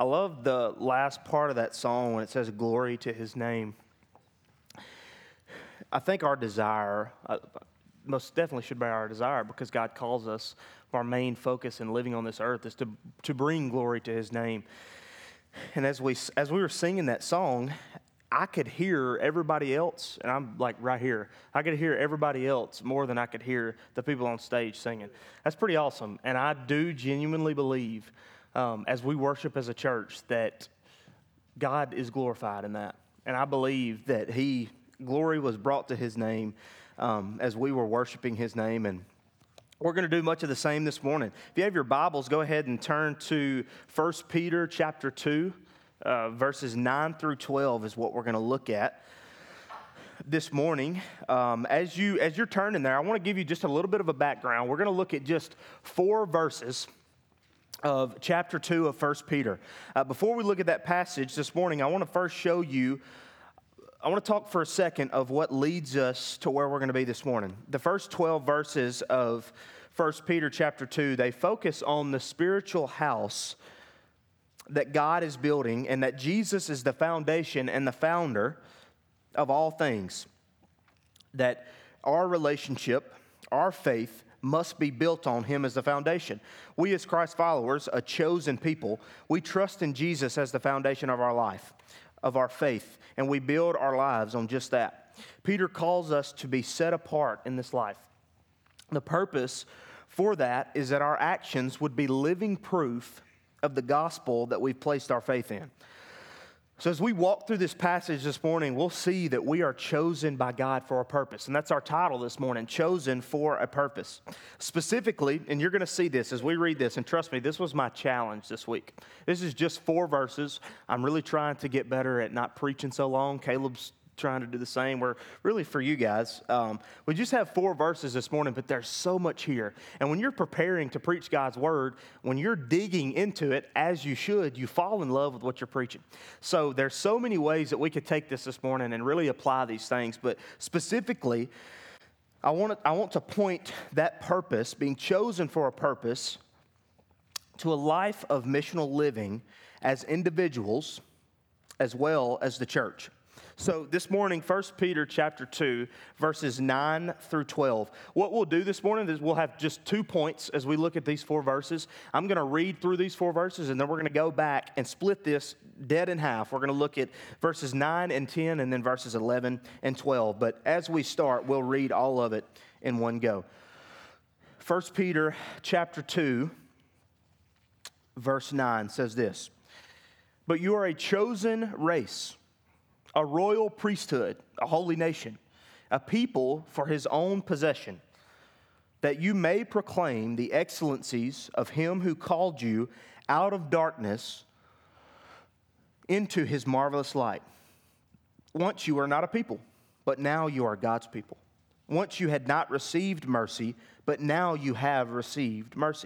I love the last part of that song when it says, glory to his name. I think our desire, most definitely should be our desire, because God calls us, our main focus in living on this earth is to bring glory to his name. And as we were singing that song, I could hear everybody else, and I'm like right here. I could hear everybody else more than I could hear the people on stage singing. That's pretty awesome. And I do genuinely believe, as we worship as a church, that God is glorified in that. And I believe that glory was brought to his name as we were worshiping his name. And we're going to do much of the same this morning. If you have your Bibles, go ahead and turn to 1 Peter chapter 2. Verses 9 through 12 is what we're going to look at this morning. As you're turning there, I want to give you just a little bit of a background. We're going to look at just 4 verses of chapter 2 of 1 Peter. Before we look at that passage this morning, I want to first show you, I want to talk for a second of what leads us to where we're going to be this morning. The first 12 verses of 1 Peter chapter 2, they focus on the spiritual house that God is building, and that Jesus is the foundation and the founder of all things. That our relationship, our faith, must be built on him as the foundation. We as Christ followers, a chosen people, we trust in Jesus as the foundation of our life, of our faith, and we build our lives on just that. Peter calls us to be set apart in this life. The purpose for that is that our actions would be living proof of the gospel that we've placed our faith in. So as we walk through this passage this morning, we'll see that we are chosen by God for a purpose. And that's our title this morning, Chosen for a Purpose. Specifically, and you're going to see this as we read this, and trust me, this was my challenge this week. This is just 4 verses. I'm really trying to get better at not preaching so long. Caleb's trying to do the same. We're really for you guys. We just have 4 verses this morning, but there's so much here. And when you're preparing to preach God's word, when you're digging into it as you should, you fall in love with what you're preaching. So there's so many ways that we could take this morning and really apply these things. But specifically, I want to point that purpose, being chosen for a purpose, to a life of missional living as individuals as well as the church. So this morning, 1 Peter chapter 2, verses 9 through 12. What we'll do this morning is we'll have just 2 points as we look at these 4 verses. I'm going to read through these 4 verses, and then we're going to go back and split this dead in half. We're going to look at verses 9 and 10, and then verses 11 and 12. But as we start, we'll read all of it in one go. 1 Peter chapter 2, verse 9 says this: "But you are a chosen race, a royal priesthood, a holy nation, a people for his own possession, that you may proclaim the excellencies of him who called you out of darkness into his marvelous light. Once you were not a people, but now you are God's people. Once you had not received mercy, but now you have received mercy."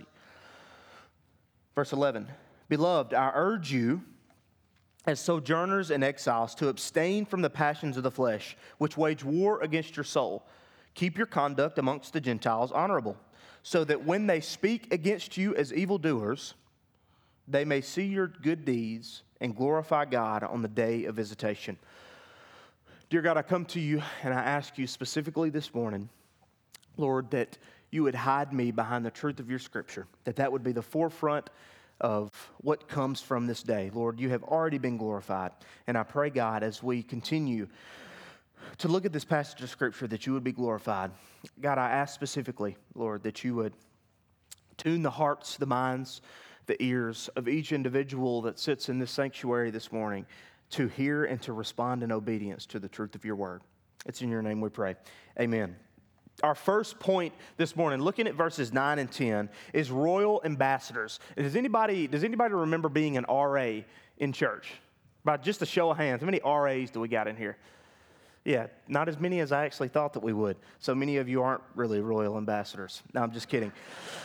Verse 11, "Beloved, I urge you, as sojourners and exiles, to abstain from the passions of the flesh, which wage war against your soul. Keep your conduct amongst the Gentiles honorable, so that when they speak against you as evildoers, they may see your good deeds and glorify God on the day of visitation." Dear God, I come to you and I ask you specifically this morning, Lord, that you would hide me behind the truth of your scripture, that would be the forefront of what comes from this day. Lord, you have already been glorified. And I pray, God, as we continue to look at this passage of scripture, that you would be glorified. God, I ask specifically, Lord, that you would tune the hearts, the minds, the ears of each individual that sits in this sanctuary this morning to hear and to respond in obedience to the truth of your word. It's in your name we pray. Amen. Our first point this morning, looking at verses 9 and 10, is royal ambassadors. Does anybody remember being an RA in church? By just a show of hands, how many RAs do we got in here? Yeah, not as many as I actually thought that we would. So many of you aren't really royal ambassadors. No, I'm just kidding.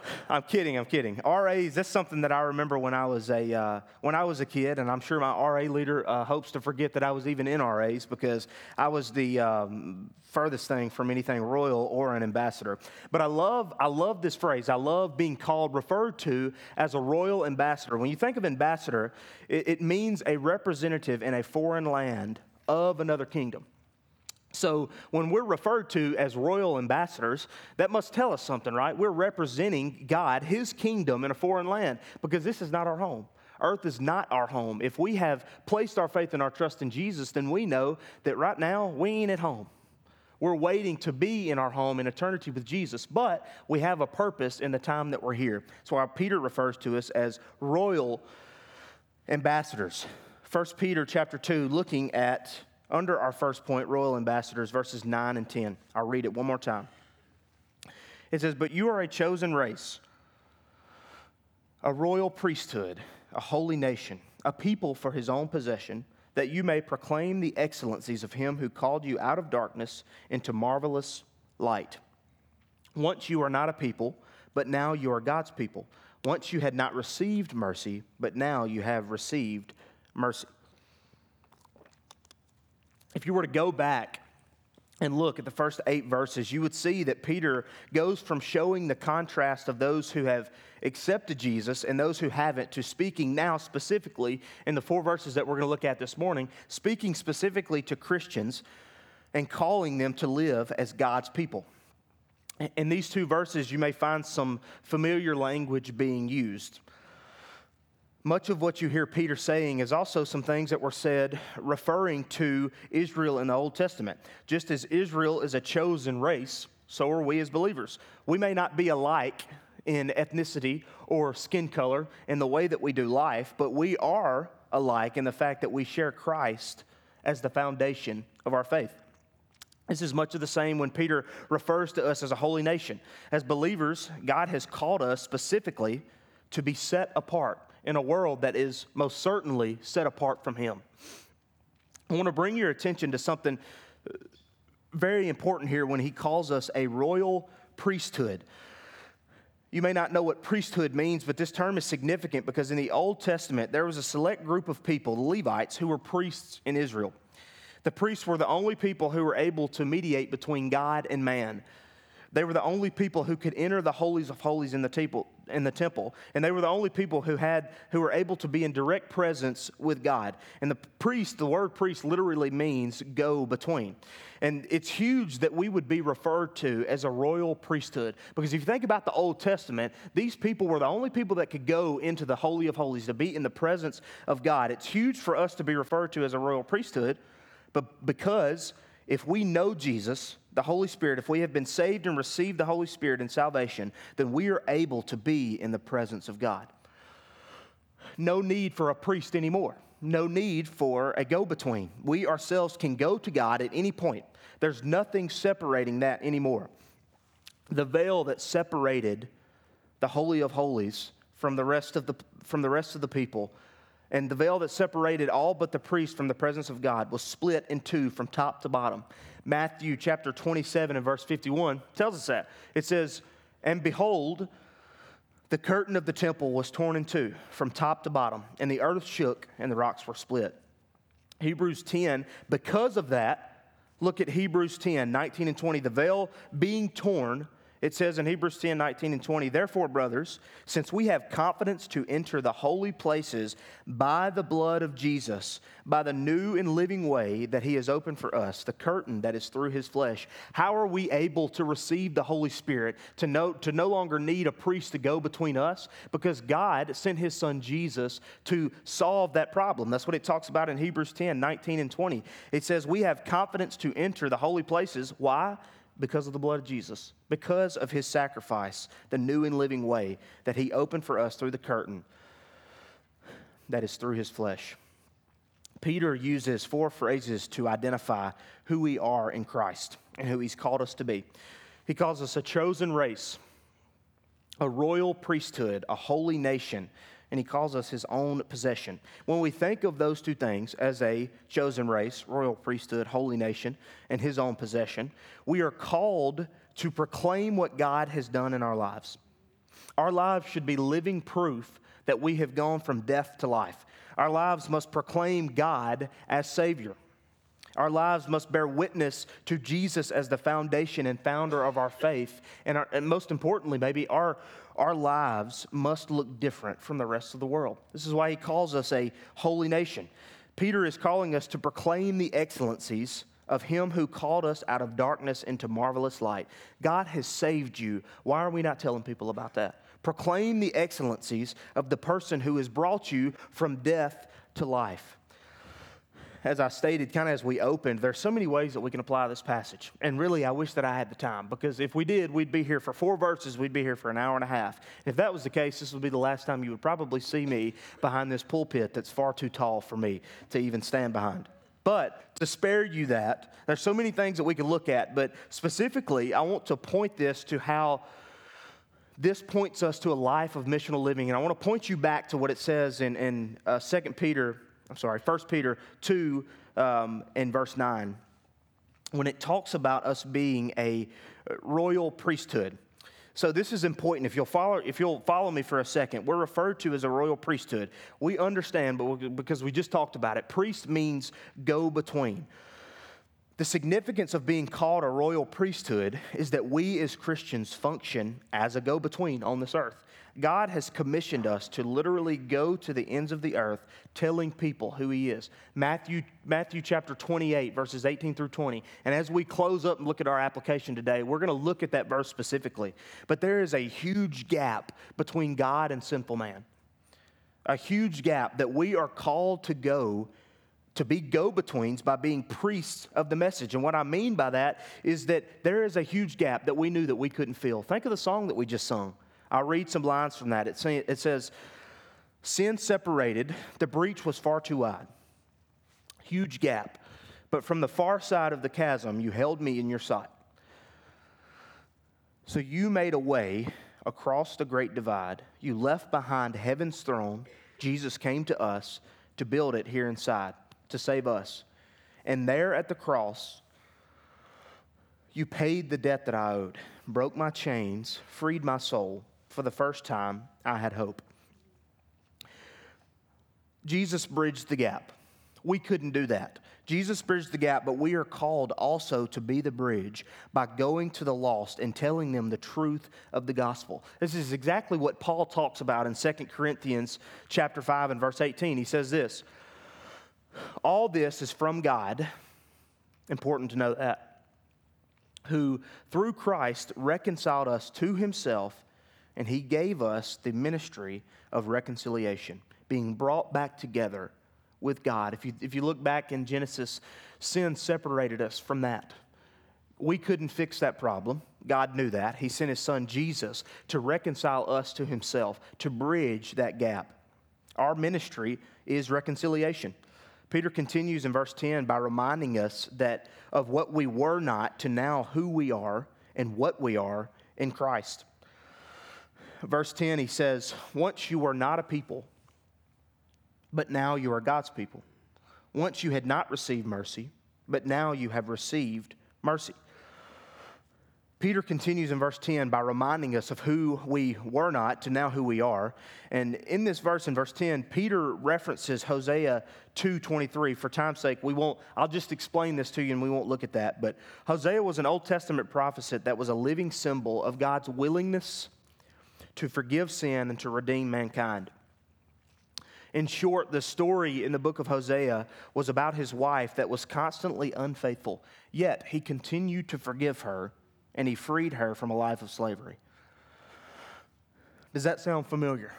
I'm kidding. RAs, that's something that I remember when I was a kid, and I'm sure my RA leader hopes to forget that I was even in RAs because I was the furthest thing from anything royal or an ambassador. But I love this phrase. I love being referred to as a royal ambassador. When you think of ambassador, it means a representative in a foreign land of another kingdom. So when we're referred to as royal ambassadors, that must tell us something, right? We're representing God, His kingdom in a foreign land, because this is not our home. Earth is not our home. If we have placed our faith and our trust in Jesus, then we know that right now we ain't at home. We're waiting to be in our home in eternity with Jesus, but we have a purpose in the time that we're here. That's why Peter refers to us as royal ambassadors. 1 Peter chapter 2, looking at under our first point, royal ambassadors, verses 9 and 10. I'll read it one more time. It says, "But you are a chosen race, a royal priesthood, a holy nation, a people for His own possession, that you may proclaim the excellencies of Him who called you out of darkness into marvelous light. Once you were not a people, but now you are God's people. Once you had not received mercy, but now you have received mercy." If you were to go back and look at the first 8 verses, you would see that Peter goes from showing the contrast of those who have accepted Jesus and those who haven't to speaking now specifically in the 4 verses that we're going to look at this morning, speaking specifically to Christians and calling them to live as God's people. In these 2 verses, you may find some familiar language being used. Much of what you hear Peter saying is also some things that were said referring to Israel in the Old Testament. Just as Israel is a chosen race, so are we as believers. We may not be alike in ethnicity or skin color in the way that we do life, but we are alike in the fact that we share Christ as the foundation of our faith. This is much of the same when Peter refers to us as a holy nation. As believers, God has called us specifically to be set apart in a world that is most certainly set apart from Him. I want to bring your attention to something very important here when he calls us a royal priesthood. You may not know what priesthood means, but this term is significant because in the Old Testament, there was a select group of people, the Levites, who were priests in Israel. The priests were the only people who were able to mediate between God and man. They were the only people who could enter the holies of holies in the temple, and they were the only people who were able to be in direct presence with God. And the word priest literally means go between. And it's huge that we would be referred to as a royal priesthood, because if you think about the Old Testament, these people were the only people that could go into the Holy of Holies, to be in the presence of God. It's huge for us to be referred to as a royal priesthood, but because if we know Jesus, the Holy Spirit, if we have been saved and received the Holy Spirit in salvation, then we are able to be in the presence of God. No need for a priest anymore. No need for a go-between. We ourselves can go to God at any point. There's nothing separating that anymore. The veil that separated the Holy of Holies from the rest of the people, and the veil that separated all but the priest from the presence of God, was split in 2 from top to bottom. Matthew chapter 27 and verse 51 tells us that. It says, "And behold, the curtain of the temple was torn in 2 from top to bottom, and the earth shook and the rocks were split." Hebrews 10, because of that, look at Hebrews 10, 19 and 20. The veil being torn, it says in Hebrews 10, 19 and 20, "Therefore, brothers, since we have confidence to enter the holy places by the blood of Jesus, by the new and living way that He has opened for us, the curtain that is through His flesh." How are we able to receive the Holy Spirit, to no longer need a priest to go between us? Because God sent His Son Jesus to solve that problem. That's what it talks about in Hebrews 10, 19 and 20. It says we have confidence to enter the holy places. Why? Because of the blood of Jesus, because of His sacrifice, the new and living way that He opened for us through the curtain that is through His flesh. Peter uses 4 phrases to identify who we are in Christ and who He's called us to be. He calls us a chosen race, a royal priesthood, a holy nation, and He calls us His own possession. When we think of those 2 things as a chosen race, royal priesthood, holy nation, and His own possession, we are called to proclaim what God has done in our lives. Our lives should be living proof that we have gone from death to life. Our lives must proclaim God as Savior. Our lives must bear witness to Jesus as the foundation and founder of our faith. And most importantly, maybe our lives must look different from the rest of the world. This is why he calls us a holy nation. Peter is calling us to proclaim the excellencies of him who called us out of darkness into marvelous light. God has saved you. Why are we not telling people about that? Proclaim the excellencies of the person who has brought you from death to life. As I stated, kind of as we opened, there's so many ways that we can apply this passage. And really, I wish that I had the time, because if we did, we'd be here for 4 verses, we'd be here for an hour and a half. If that was the case, this would be the last time you would probably see me behind this pulpit that's far too tall for me to even stand behind. But to spare you that, there's so many things that we can look at, but specifically, I want to point this to how this points us to a life of missional living. And I want to point you back to what it says in 1 Peter 2 and verse 9, when it talks about us being a royal priesthood. So this is important. If you'll follow me for a second, we're referred to as a royal priesthood. We understand, but because we just talked about it, priest means go-between. The significance of being called a royal priesthood is that we as Christians function as a go-between on this earth. God has commissioned us to literally go to the ends of the earth telling people who he is. Matthew chapter 28, verses 18 through 20. And as we close up and look at our application today, we're going to look at that verse specifically. But there is a huge gap between God and sinful man. A huge gap that we are called to be go-betweens by being priests of the message. And what I mean by that is that there is a huge gap that we knew that we couldn't fill. Think of the song that we just sung. I'll read some lines from that. It says, sin separated, the breach was far too wide. Huge gap. But from the far side of the chasm, you held me in your sight. So you made a way across the great divide. You left behind heaven's throne. Jesus came to us to build it here inside, to save us. And there at the cross, you paid the debt that I owed, broke my chains, freed my soul. For the first time, I had hope. Jesus bridged the gap. We couldn't do that. Jesus bridged the gap, but we are called also to be the bridge by going to the lost and telling them the truth of the gospel. This is exactly what Paul talks about in 2 Corinthians chapter 5 and verse 18. He says this, all this is from God, important to know that, who through Christ reconciled us to himself, and he gave us the ministry of reconciliation, being brought back together with God. If you look back in Genesis, sin separated us from that. We couldn't fix that problem. God knew that. He sent his son Jesus to reconcile us to himself, to bridge that gap. Our ministry is reconciliation. Peter continues in verse 10 by reminding us that of what we were not to now who we are and what we are in Christ. Verse 10, he says, once you were not a people, but now you are God's people. Once you had not received mercy, but now you have received mercy. Peter continues in verse 10 by reminding us of who we were not to now who we are. And in this verse, in verse 10, Peter references Hosea 2:23. For time's sake, I'll just explain this to you and we won't look at that. But Hosea was an Old Testament prophet that was a living symbol of God's willingness to forgive sin and to redeem mankind. In short, the story in the book of Hosea was about his wife that was constantly unfaithful, yet he continued to forgive her and he freed her from a life of slavery. Does that sound familiar?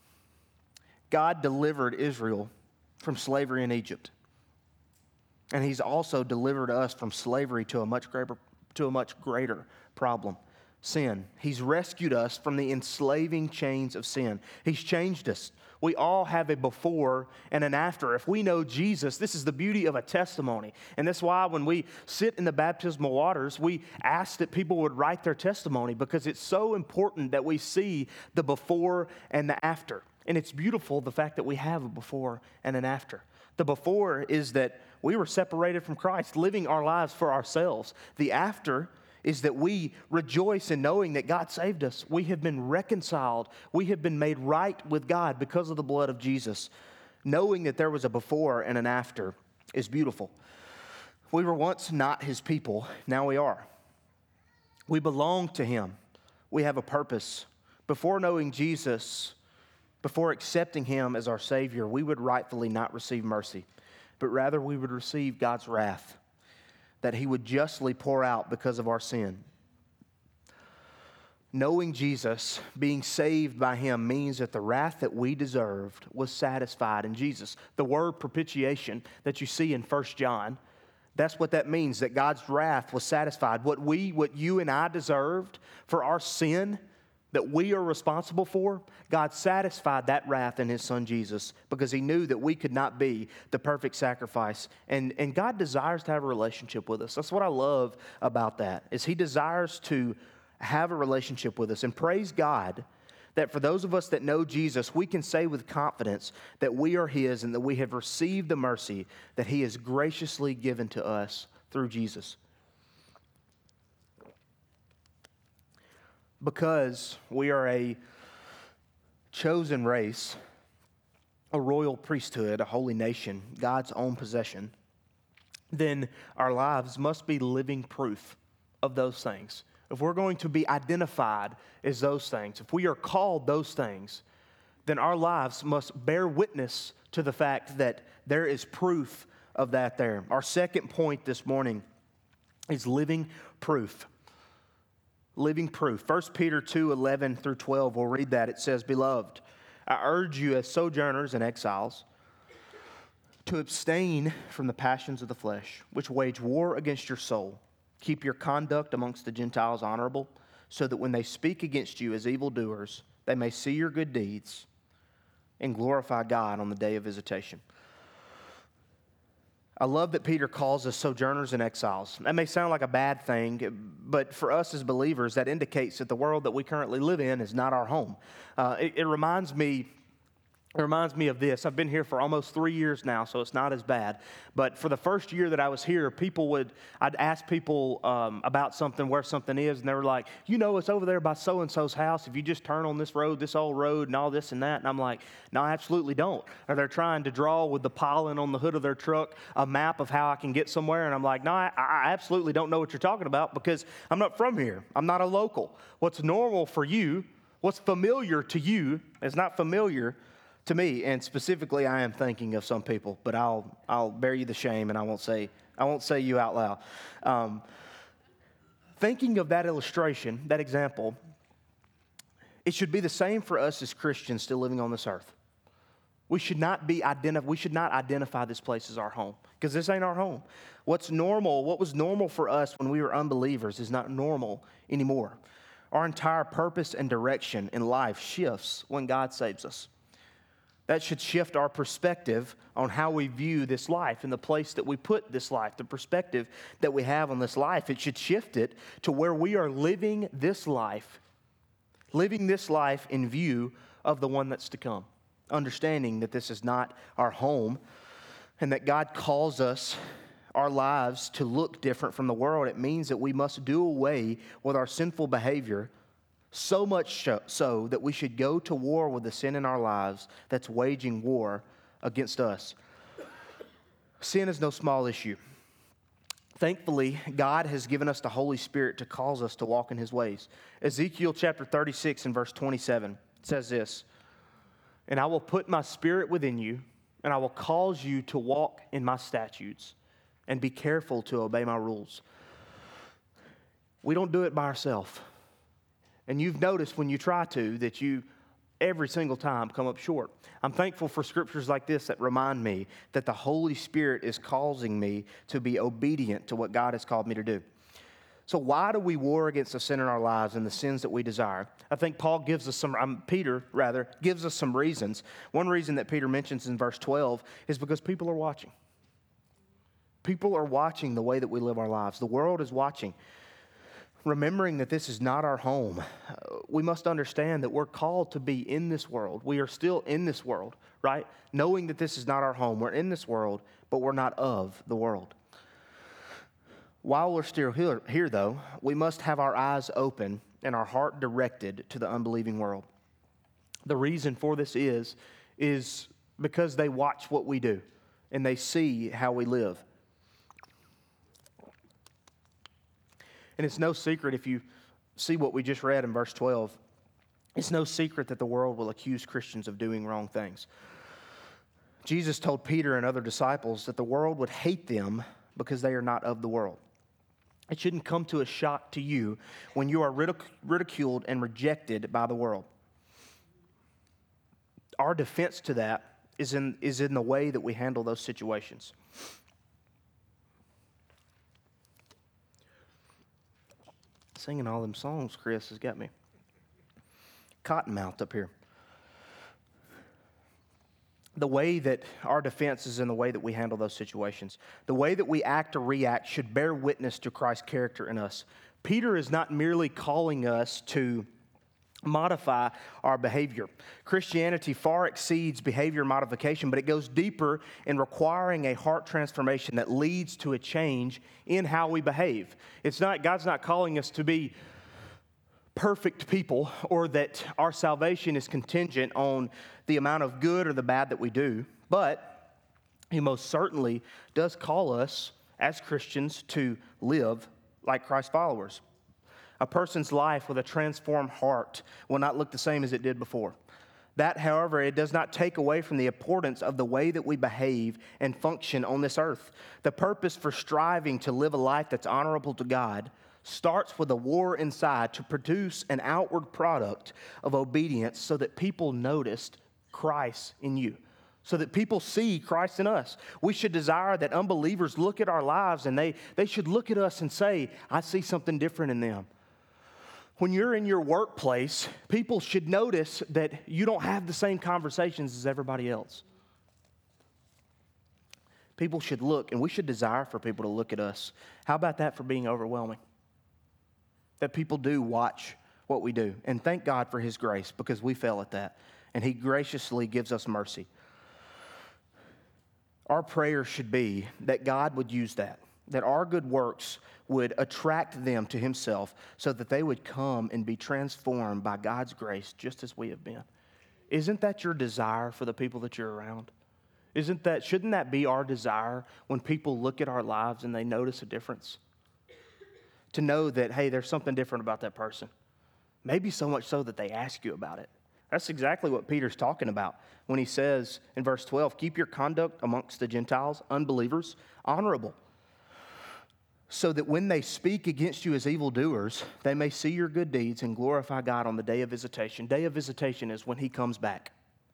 God delivered Israel from slavery in Egypt, and he's also delivered us from slavery to a much greater problem. Sin. He's rescued us from the enslaving chains of sin. He's changed us. We all have a before and an after. If we know Jesus, this is the beauty of a testimony. And that's why when we sit in the baptismal waters, we ask that people would write their testimony, because it's so important that we see the before and the after. And it's beautiful, the fact that we have a before and an after. The before is that we were separated from Christ, living our lives for ourselves. The after is that we rejoice in knowing that God saved us. We have been reconciled. We have been made right with God because of the blood of Jesus. Knowing that there was a before and an after is beautiful. We were once not his people, now we are. We belong to him. We have a purpose. Before knowing Jesus, before accepting him as our Savior, we would rightfully not receive mercy, but rather we would receive God's wrath that he would justly pour out because of our sin. Knowing Jesus, being saved by him, means that the wrath that we deserved was satisfied in Jesus. The word propitiation that you see in 1 John, that's what that means, that God's wrath was satisfied. What you and I deserved for our sin that we are responsible for, God satisfied that wrath in his son Jesus because he knew that we could not be the perfect sacrifice. And God desires to have a relationship with us. That's what I love about that, is he desires to have a relationship with us. And praise God that for those of us that know Jesus, we can say with confidence that we are his and that we have received the mercy that he has graciously given to us through Jesus. Because we are a chosen race, a royal priesthood, a holy nation, God's own possession, then our lives must be living proof of those things. If we're going to be identified as those things, if we are called those things, then our lives must bear witness to the fact that there is proof of that there. Our second point this morning is living proof. Living proof. 1 Peter 2:11 through 12, we'll read that. It says, "Beloved, I urge you as sojourners and exiles to abstain from the passions of the flesh, which wage war against your soul. Keep your conduct amongst the Gentiles honorable, so that when they speak against you as evildoers, they may see your good deeds and glorify God on the day of visitation." I love that Peter calls us sojourners and exiles. That may sound like a bad thing, but for us as believers, that indicates that the world that we currently live in is not our home. It reminds me of this. I've been here for almost 3 years now, so it's not as bad. But for the first year that I was here, I'd ask people about something, where something is, and they were like, it's over there by so-and-so's house. If you just turn on this road, this old road, and all this and that. And I'm like, no, I absolutely don't. Or they're trying to draw with the pollen on the hood of their truck a map of how I can get somewhere. And I'm like, no, I absolutely don't know what you're talking about because I'm not from here. I'm not a local. What's normal for you, what's familiar to you is not familiar to me, and specifically, I am thinking of some people, but I'll bear you the shame, and I won't say you out loud. Thinking of that illustration, that example, it should be the same for us as Christians still living on this earth. We should not identify this place as our home, because this ain't our home. What was normal for us when we were unbelievers is not normal anymore. Our entire purpose and direction in life shifts when God saves us. That should shift our perspective on how we view this life and the place that we put this life, the perspective that we have on this life. It should shift it to where we are living this life in view of the one that's to come, understanding that this is not our home and that God calls us, our lives, to look different from the world. It means that we must do away with our sinful behavior, so much so that we should go to war with the sin in our lives that's waging war against us. Sin is no small issue. Thankfully, God has given us the Holy Spirit to cause us to walk in his ways. Ezekiel chapter 36 and verse 27 says this, "And I will put my spirit within you, and I will cause you to walk in my statutes and be careful to obey my rules." We don't do it by ourselves. And you've noticed when you try to that you every single time come up short. I'm thankful for scriptures like this that remind me that the Holy Spirit is causing me to be obedient to what God has called me to do. So why do we war against the sin in our lives and the sins that we desire? I think Peter gives us some reasons. One reason that Peter mentions in verse 12 is because people are watching. People are watching the way that we live our lives. The world is watching. Remembering that this is not our home, we must understand that we're called to be in this world. We are still in this world, right? Knowing that this is not our home. We're in this world, but we're not of the world. While we're still here, though, we must have our eyes open and our heart directed to the unbelieving world. The reason for this is because they watch what we do and they see how we live. And it's no secret, if you see what we just read in verse 12, it's no secret that the world will accuse Christians of doing wrong things. Jesus told Peter and other disciples that the world would hate them because they are not of the world. It shouldn't come to a shock to you when you are ridiculed and rejected by the world. Our defense to that is in the way that we handle those situations. Singing all them songs, Chris, has got me cottonmouthed up here. The way that our defense is in the way that we handle those situations. The way that we act or react should bear witness to Christ's character in us. Peter is not merely calling us to modify our behavior. Christianity far exceeds behavior modification, but it goes deeper in requiring a heart transformation that leads to a change in how we behave. God's not calling us to be perfect people, or that our salvation is contingent on the amount of good or the bad that we do, but He most certainly does call us as Christians to live like Christ followers. A person's life with a transformed heart will not look the same as it did before. That, however, it does not take away from the importance of the way that we behave and function on this earth. The purpose for striving to live a life that's honorable to God starts with a war inside to produce an outward product of obedience so that people noticed Christ in you, so that people see Christ in us. We should desire that unbelievers look at our lives and they should look at us and say, I see something different in them. When you're in your workplace, people should notice that you don't have the same conversations as everybody else. People should look, and we should desire for people to look at us. How about that for being overwhelming? That people do watch what we do. And thank God for His grace, because we fail at that. And He graciously gives us mercy. Our prayer should be that God would use that our good works would attract them to Himself so that they would come and be transformed by God's grace just as we have been. Isn't that your desire for the people that you're around? Shouldn't that be our desire when people look at our lives and they notice a difference? To know that, hey, there's something different about that person. Maybe so much so that they ask you about it. That's exactly what Peter's talking about when he says in verse 12, keep your conduct amongst the Gentiles, unbelievers, honorable, so that when they speak against you as evildoers, they may see your good deeds and glorify God on the day of visitation. Day of visitation is when He comes back.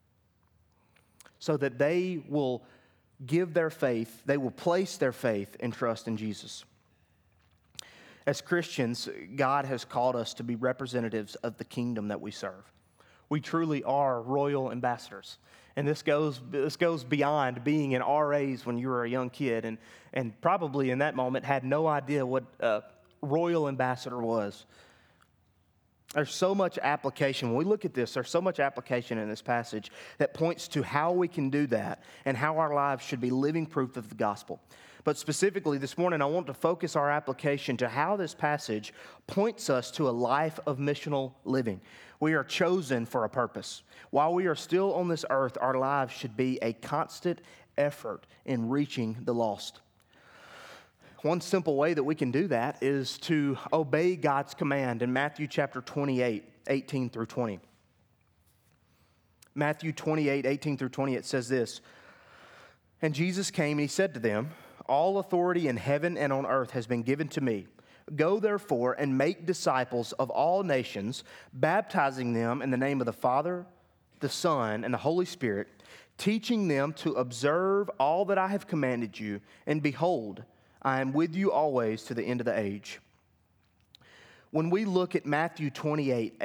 So that they will give their faith, they will place their faith and trust in Jesus. As Christians, God has called us to be representatives of the kingdom that we serve. We truly are royal ambassadors. And this goes beyond being in RAs when you were a young kid and probably in that moment had no idea what a royal ambassador was. There's so much application. When we look at this, there's so much application in this passage that points to how we can do that and how our lives should be living proof of the gospel. But specifically this morning, I want to focus our application to how this passage points us to a life of missional living. We are chosen for a purpose. While we are still on this earth, our lives should be a constant effort in reaching the lost. One simple way that we can do that is to obey God's command in Matthew chapter 28, 18 through 20. Matthew 28, 18 through 20, it says this, and Jesus came and He said to them, all authority in heaven and on earth has been given to me. Go therefore and make disciples of all nations, baptizing them in the name of the Father, the Son, and the Holy Spirit, teaching them to observe all that I have commanded you, and behold, I am with you always to the end of the age. When we look at Matthew 28,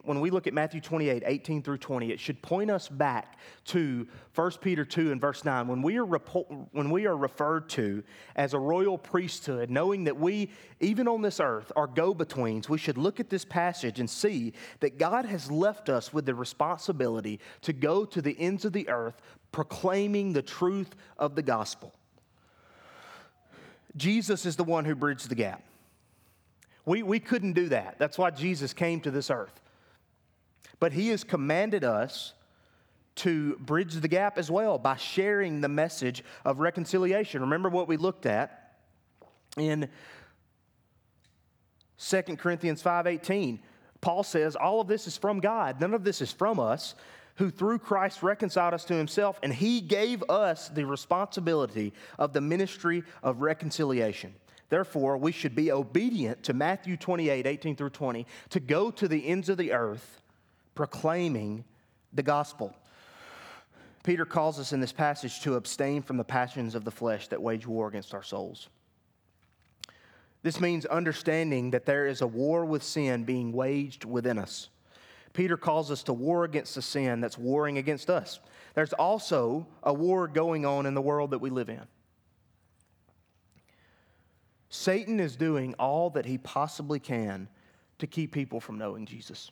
18 through 20, it should point us back to 1 Peter 2 and verse 9. When we are referred to as a royal priesthood, knowing that we, even on this earth, are go-betweens, we should look at this passage and see that God has left us with the responsibility to go to the ends of the earth proclaiming the truth of the gospel. Jesus is the one who bridged the gap. We couldn't do that. That's why Jesus came to this earth. But he has commanded us to bridge the gap as well by sharing the message of reconciliation. Remember what we looked at in 2 Corinthians 5:18. Paul says, all of this is from God. None of this is from us, who through Christ reconciled us to himself, and he gave us the responsibility of the ministry of reconciliation. Therefore, we should be obedient to Matthew 28:18 through 20, to go to the ends of the earth proclaiming the gospel. Peter calls us in this passage to abstain from the passions of the flesh that wage war against our souls. This means understanding that there is a war with sin being waged within us. Peter calls us to war against the sin that's warring against us. There's also a war going on in the world that we live in. Satan is doing all that he possibly can to keep people from knowing Jesus.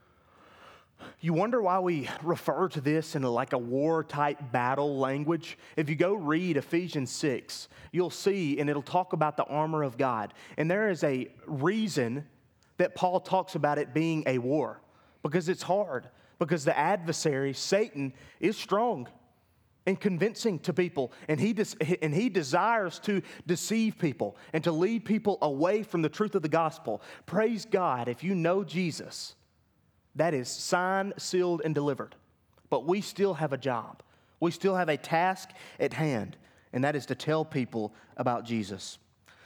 You wonder why we refer to this in like a war-type battle language? If you go read Ephesians 6, you'll see, and it'll talk about the armor of God. And there is a reason that Paul talks about it being a war, because it's hard, because the adversary, Satan, is strong and convincing to people, and he desires to deceive people and to lead people away from the truth of the gospel. Praise God, if you know Jesus, that is signed, sealed, and delivered. But we still have a job. We still have a task at hand, and that is to tell people about Jesus.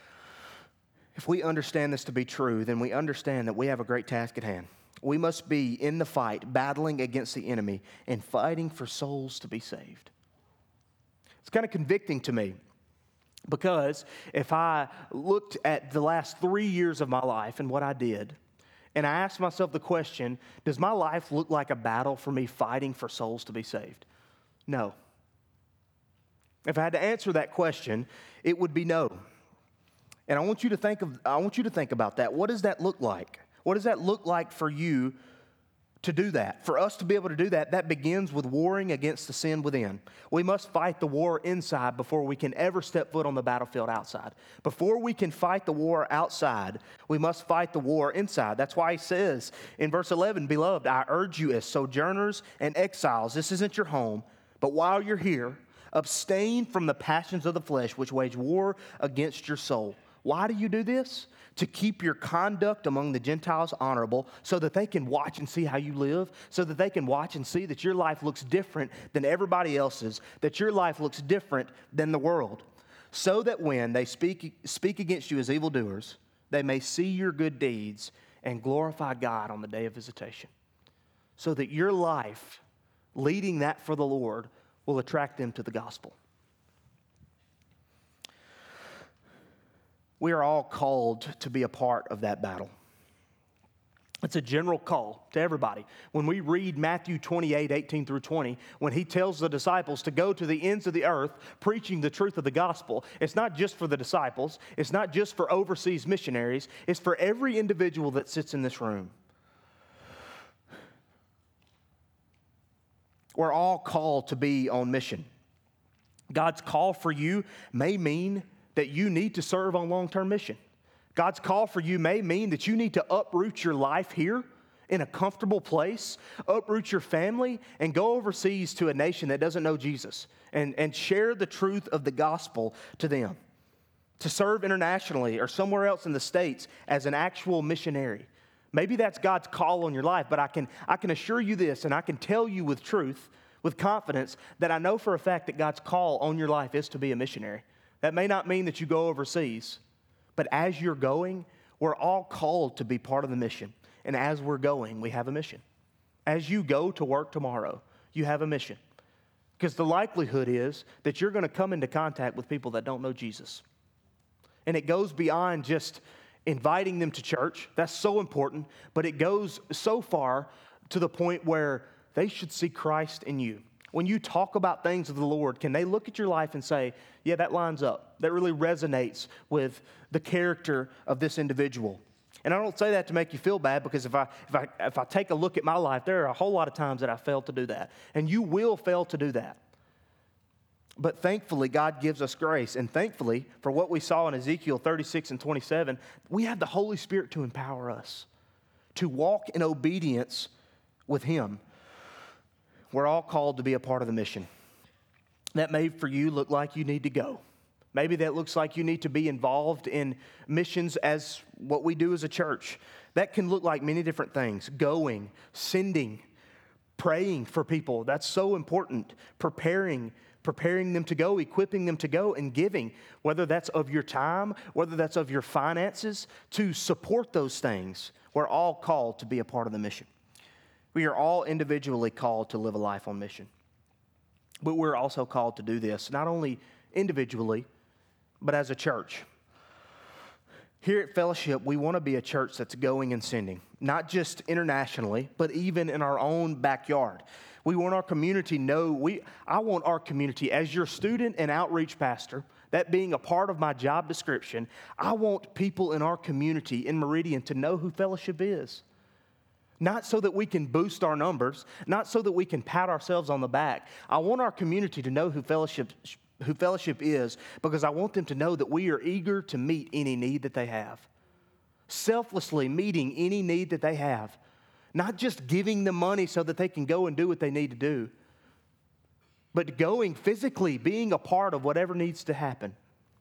If we understand this to be true, then we understand that we have a great task at hand. We must be in the fight, battling against the enemy and fighting for souls to be saved. It's kind of convicting to me, because if I looked at the last 3 years of my life and what I did, and I asked myself the question, does my life look like a battle for me fighting for souls to be saved? No. If I had to answer that question, it would be no. And I want you to think about that. What does that look like? What does that look like for you to do that? For us to be able to do that, that begins with warring against the sin within. We must fight the war inside before we can ever step foot on the battlefield outside. Before we can fight the war outside, we must fight the war inside. That's why he says in verse 11, "Beloved, I urge you as sojourners and exiles," this isn't your home, "but while you're here, abstain from the passions of the flesh which wage war against your soul." Why do you do this? To keep your conduct among the Gentiles honorable, so that they can watch and see how you live, so that they can watch and see that your life looks different than everybody else's, that your life looks different than the world, so that when they speak against you as evildoers, they may see your good deeds and glorify God on the day of visitation, so that your life, leading that for the Lord, will attract them to the gospel. We are all called to be a part of that battle. It's a general call to everybody. When we read Matthew 28:18 through 20, when he tells the disciples to go to the ends of the earth preaching the truth of the gospel, it's not just for the disciples, it's not just for overseas missionaries, it's for every individual that sits in this room. We're all called to be on mission. God's call for you may mean that you need to serve on long-term mission. God's call for you may mean that you need to uproot your life here in a comfortable place, uproot your family, and go overseas to a nation that doesn't know Jesus and share the truth of the gospel to them. To serve internationally or somewhere else in the States as an actual missionary. Maybe that's God's call on your life, but I can assure you this, and I can tell you with truth, with confidence, that I know for a fact that God's call on your life is to be a missionary. That may not mean that you go overseas, but as you're going, we're all called to be part of the mission. And as we're going, we have a mission. As you go to work tomorrow, you have a mission. Because the likelihood is that you're going to come into contact with people that don't know Jesus. And it goes beyond just inviting them to church. That's so important. But it goes so far to the point where they should see Christ in you. When you talk about things of the Lord, can they look at your life and say, yeah, that lines up. That really resonates with the character of this individual. And I don't say that to make you feel bad, because if I take a look at my life, there are a whole lot of times that I failed to do that. And you will fail to do that. But thankfully, God gives us grace. And thankfully, for what we saw in Ezekiel 36 and 27, we have the Holy Spirit to empower us to walk in obedience with Him. We're all called to be a part of the mission. That may for you look like you need to go. Maybe that looks like you need to be involved in missions as what we do as a church. That can look like many different things. Going, sending, praying for people. That's so important. Preparing them to go, equipping them to go, and giving, whether that's of your time, whether that's of your finances, to support those things. We're all called to be a part of the mission. We are all individually called to live a life on mission. But we're also called to do this, not only individually, but as a church. Here at Fellowship, we want to be a church that's going and sending, not just internationally, but even in our own backyard. We want our community to know, I want our community, as your student and outreach pastor, that being a part of my job description, I want people in our community in Meridian to know who Fellowship is. Not so that we can boost our numbers, not so that we can pat ourselves on the back. I want our community to know who Fellowship is, because I want them to know that we are eager to meet any need that they have. Selflessly meeting any need that they have. Not just giving them money so that they can go and do what they need to do, but going physically, being a part of whatever needs to happen.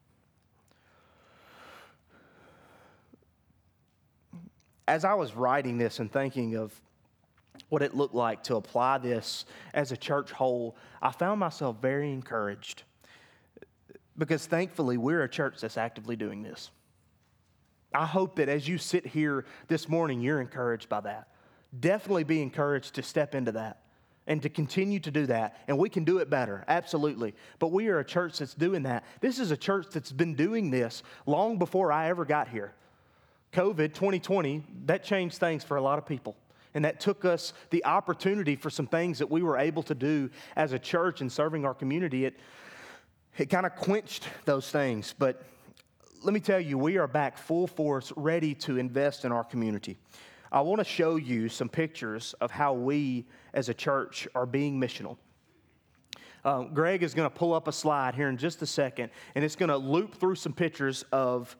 As I was writing this and thinking of what it looked like to apply this as a church whole, I found myself very encouraged, because thankfully we're a church that's actively doing this. I hope that as you sit here this morning, you're encouraged by that. Definitely be encouraged to step into that and to continue to do that. And we can do it better, absolutely. But we are a church that's doing that. This is a church that's been doing this long before I ever got here. COVID 2020, that changed things for a lot of people. And that took us the opportunity for some things that we were able to do as a church in serving our community. It kind of quenched those things. But let me tell you, we are back full force, ready to invest in our community. I want to show you some pictures of how we as a church are being missional. Greg is going to pull up a slide here in just a second, and it's going to loop through some pictures of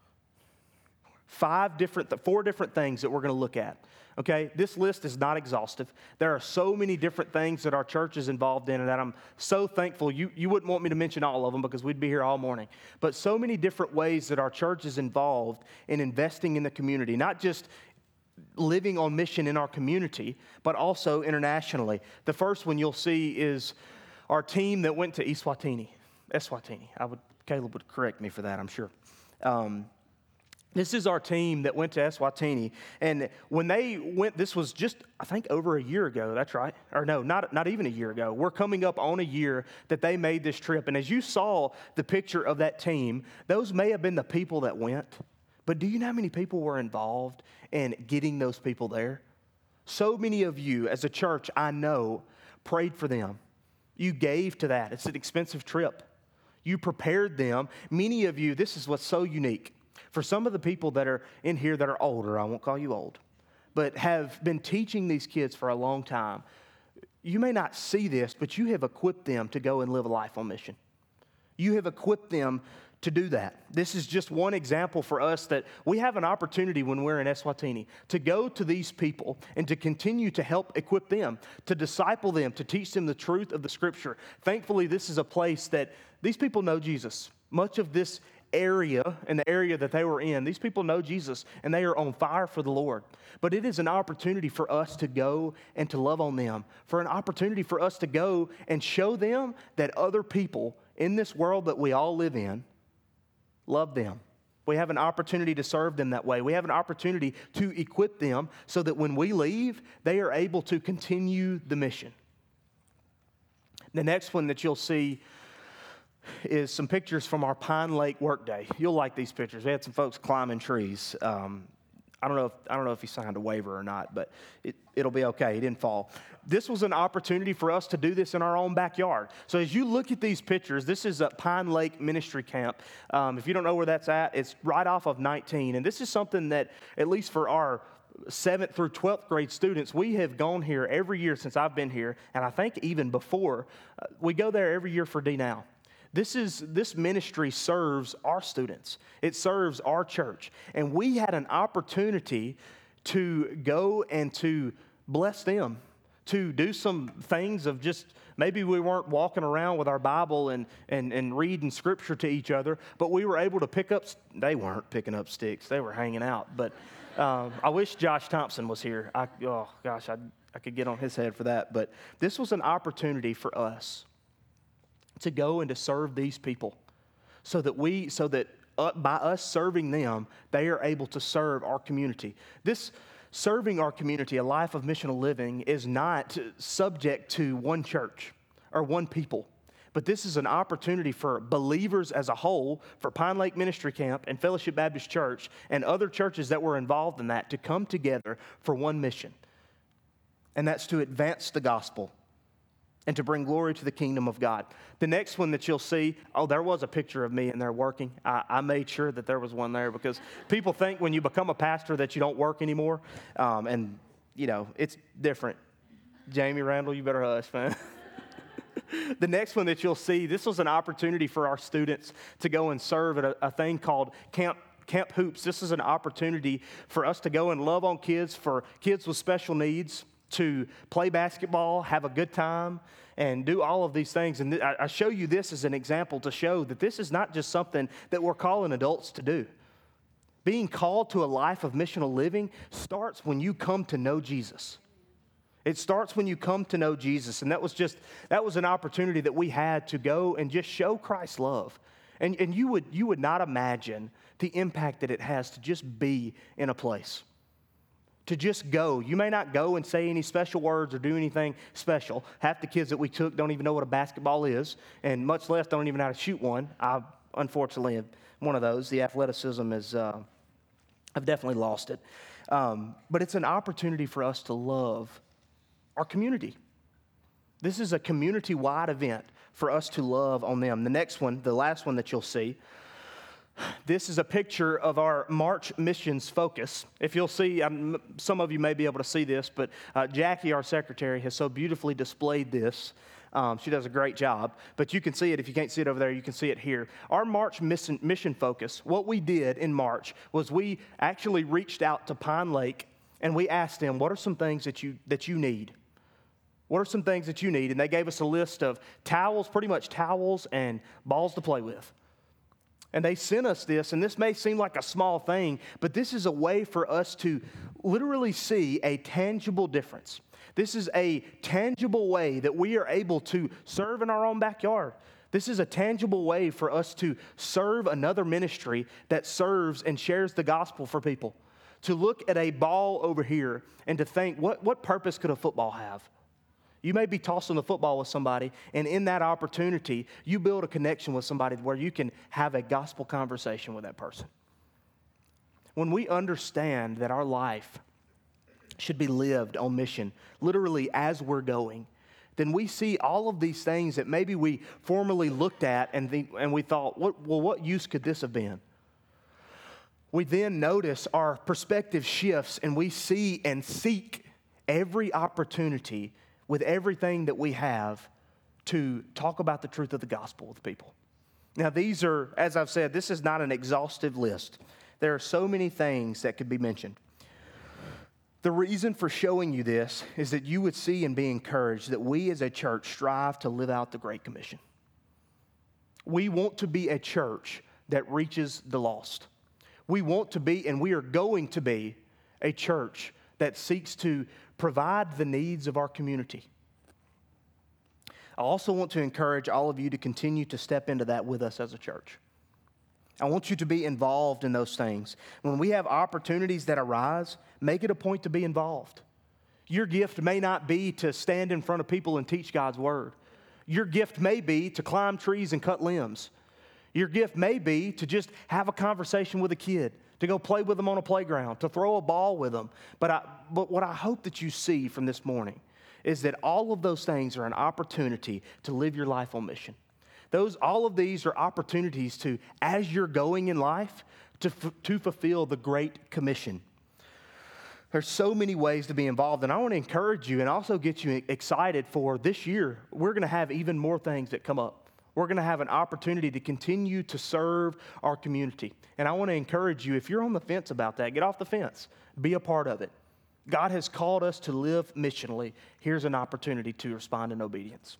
four different things that we're going to look at. Okay, this list is not exhaustive. There are so many different things that our church is involved in, and that I'm so thankful. You wouldn't want me to mention all of them because we'd be here all morning. But so many different ways that our church is involved in investing in the community, not just living on mission in our community, but also internationally. The first one you'll see is our team that went to Eswatini. Caleb would correct me for that, I'm sure. This is our team that went to Eswatini, and when they went, this was just, I think, over a year ago, that's right, or no, not even a year ago. We're coming up on a year that they made this trip, and as you saw the picture of that team, those may have been the people that went, but do you know how many people were involved in getting those people there? So many of you, as a church, I know, prayed for them. You gave to that. It's an expensive trip. You prepared them. Many of you, this is what's so unique. For some of the people that are in here that are older, I won't call you old, but have been teaching these kids for a long time, you may not see this, but you have equipped them to go and live a life on mission. You have equipped them to do that. This is just one example for us that we have an opportunity when we're in Eswatini to go to these people and to continue to help equip them, to disciple them, to teach them the truth of the Scripture. Thankfully, this is a place that these people know Jesus. Much of this area and the area that they were in, these people know Jesus and they are on fire for the Lord. But it is an opportunity for us to go and to love on them, for an opportunity for us to go and show them that other people in this world that we all live in love them. We have an opportunity to serve them that way. We have an opportunity to equip them so that when we leave, they are able to continue the mission. The next one that you'll see is some pictures from our Pine Lake workday. You'll like these pictures. We had some folks climbing trees. I don't know if he signed a waiver or not, but it'll be okay. He didn't fall. This was an opportunity for us to do this in our own backyard. So as you look at these pictures, this is at Pine Lake Ministry Camp. If you don't know where that's at, it's right off of 19. And this is something that, at least for our 7th through 12th grade students, we have gone here every year since I've been here, and I think even before, we go there every year for D-Now. This ministry serves our students. It serves our church. And we had an opportunity to go and to bless them, to do some things of just, maybe we weren't walking around with our Bible and reading scripture to each other, but we were able to pick up, they weren't picking up sticks, they were hanging out. But I wish Josh Thompson was here. I could get on his head for that. But this was an opportunity for us to go and to serve these people so that by us serving them, they are able to serve our community. This serving our community, a life of missional living, is not subject to one church or one people. But this is an opportunity for believers as a whole, for Pine Lake Ministry Camp and Fellowship Baptist Church and other churches that were involved in that to come together for one mission. And that's to advance the gospel and to bring glory to the kingdom of God. The next one that you'll see, there was a picture of me in there working. I made sure that there was one there because people think when you become a pastor that you don't work anymore. And, it's different. Jamie Randall, you better hush, man. The next one that you'll see, this was an opportunity for our students to go and serve at a thing called Camp Hoops. This is an opportunity for us to go and love on kids, for kids with special needs, to play basketball, have a good time, and do all of these things. And I show you this as an example to show that this is not just something that we're calling adults to do. Being called to a life of missional living starts when you come to know Jesus. It starts when you come to know Jesus. And that was an opportunity that we had to go and just show Christ's love. And you would not imagine the impact that it has to just be in a place. To just go. You may not go and say any special words or do anything special. Half the kids that we took don't even know what a basketball is, and much less don't even know how to shoot one. I, unfortunately, am one of those. The athleticism is, I've definitely lost it. But it's an opportunity for us to love our community. This is a community-wide event for us to love on them. The next one, the last one that you'll see, this is a picture of our March missions focus. If you'll see, some of you may be able to see this, but Jackie, our secretary, has so beautifully displayed this. She does a great job, but you can see it. If you can't see it over there, you can see it here. Our March mission focus, what we did in March was we actually reached out to Pine Lake and we asked them, what are some things that you need? What are some things that you need? And they gave us a list of towels, pretty much towels and balls to play with. And they sent us this, and this may seem like a small thing, but this is a way for us to literally see a tangible difference. This is a tangible way that we are able to serve in our own backyard. This is a tangible way for us to serve another ministry that serves and shares the gospel for people. To look at a ball over here and to think, what purpose could a football have? You may be tossing the football with somebody, and in that opportunity, you build a connection with somebody where you can have a gospel conversation with that person. When we understand that our life should be lived on mission, literally as we're going, then we see all of these things that maybe we formerly looked at and we thought, what use could this have been? We then notice our perspective shifts, and we see and seek every opportunity with everything that we have to talk about the truth of the gospel with people. Now, these are, as I've said, this is not an exhaustive list. There are so many things that could be mentioned. The reason for showing you this is that you would see and be encouraged that we as a church strive to live out the Great Commission. We want to be a church that reaches the lost. We want to be, and we are going to be, a church that seeks to provide the needs of our community. I also want to encourage all of you to continue to step into that with us as a church. I want you to be involved in those things. When we have opportunities that arise, make it a point to be involved. Your gift may not be to stand in front of people and teach God's word. Your gift may be to climb trees and cut limbs. Your gift may be to just have a conversation with a kid, to go play with them on a playground, to throw a ball with them. But what I hope that you see from this morning is that all of those things are an opportunity to live your life on mission. All of these are opportunities to, as you're going in life, to fulfill the Great Commission. There's so many ways to be involved, and I want to encourage you and also get you excited for this year. We're going to have even more things that come up. We're going to have an opportunity to continue to serve our community. And I want to encourage you, if you're on the fence about that, get off the fence. Be a part of it. God has called us to live missionally. Here's an opportunity to respond in obedience.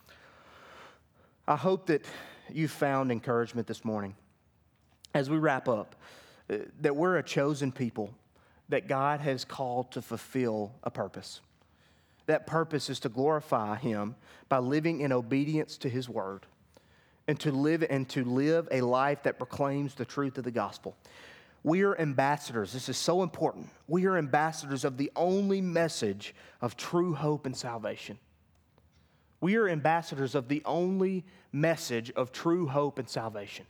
I hope that you found encouragement this morning as we wrap up, that we're a chosen people that God has called to fulfill a purpose. That purpose is to glorify Him by living in obedience to His word and to live a life that proclaims the truth of the gospel. We are ambassadors. This is so important. We are ambassadors of the only message of true hope and salvation. We are ambassadors of the only message of true hope and salvation.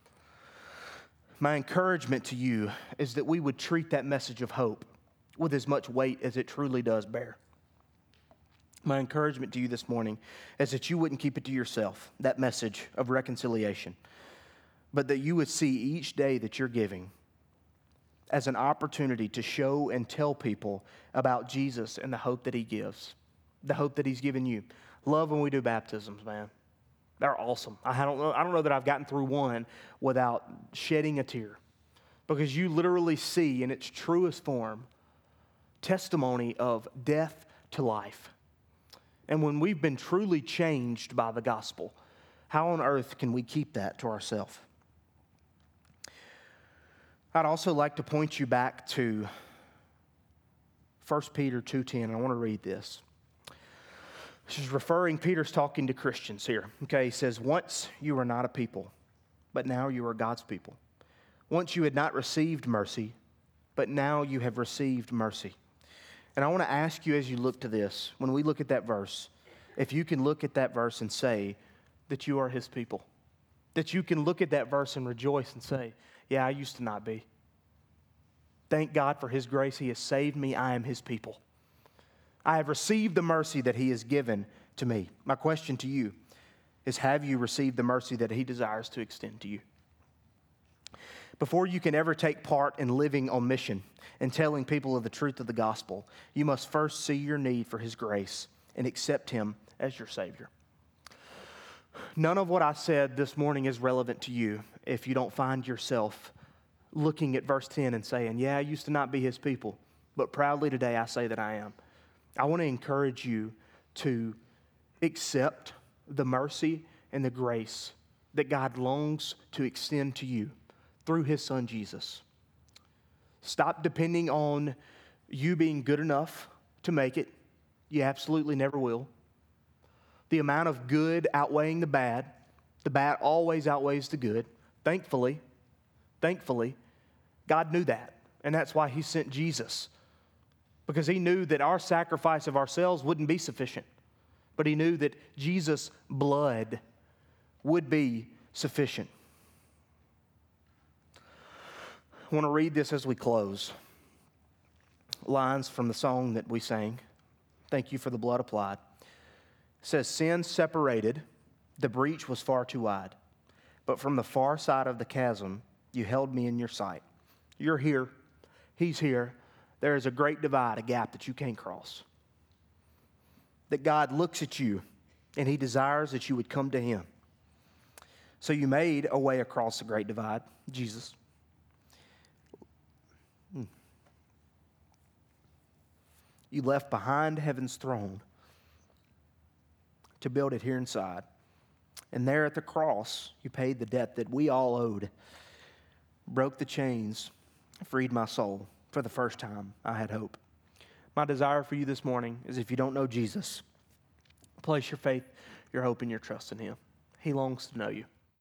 My encouragement to you is that we would treat that message of hope with as much weight as it truly does bear. My encouragement to you this morning is that you wouldn't keep it to yourself, that message of reconciliation, but that you would see each day that you're giving as an opportunity to show and tell people about Jesus and the hope that He gives, the hope that He's given you. Love when we do baptisms, man. They're awesome. I don't know that I've gotten through one without shedding a tear, because you literally see in its truest form testimony of death to life. And when we've been truly changed by the gospel, how on earth can we keep that to ourselves? I'd also like to point you back to 1 Peter 2:10. I want to read this. She's referring, Peter's talking to Christians here. Okay, he says, once you were not a people, but now you are God's people. Once you had not received mercy, but now you have received mercy. And I want to ask you as you look to this, when we look at that verse, if you can look at that verse and say that you are His people. That you can look at that verse and rejoice and say, yeah, I used to not be. Thank God for His grace. He has saved me. I am His people. I have received the mercy that He has given to me. My question to you is, have you received the mercy that He desires to extend to you? Before you can ever take part in living on mission and telling people of the truth of the gospel, you must first see your need for His grace and accept Him as your Savior. None of what I said this morning is relevant to you if you don't find yourself looking at verse 10 and saying, yeah, I used to not be His people, but proudly today I say that I am. I want to encourage you to accept the mercy and the grace that God longs to extend to you through His Son, Jesus. Stop depending on you being good enough to make it. You absolutely never will. The amount of good outweighing the bad always outweighs the good. Thankfully, God knew that, and that's why He sent Jesus. Because He knew that our sacrifice of ourselves wouldn't be sufficient. But He knew that Jesus' blood would be sufficient. I want to read this as we close. Lines from the song that we sang, Thank You for the Blood Applied. It says, sin separated, the breach was far too wide. But from the far side of the chasm, you held me in your sight. You're here. He's here. There is a great divide, a gap that you can't cross. That God looks at you and He desires that you would come to Him. So you made a way across the great divide, Jesus. You left behind heaven's throne to build it here inside. And there at the cross, you paid the debt that we all owed, broke the chains, freed my soul. For the first time, I had hope. My desire for you this morning is, if you don't know Jesus, place your faith, your hope, and your trust in Him. He longs to know you.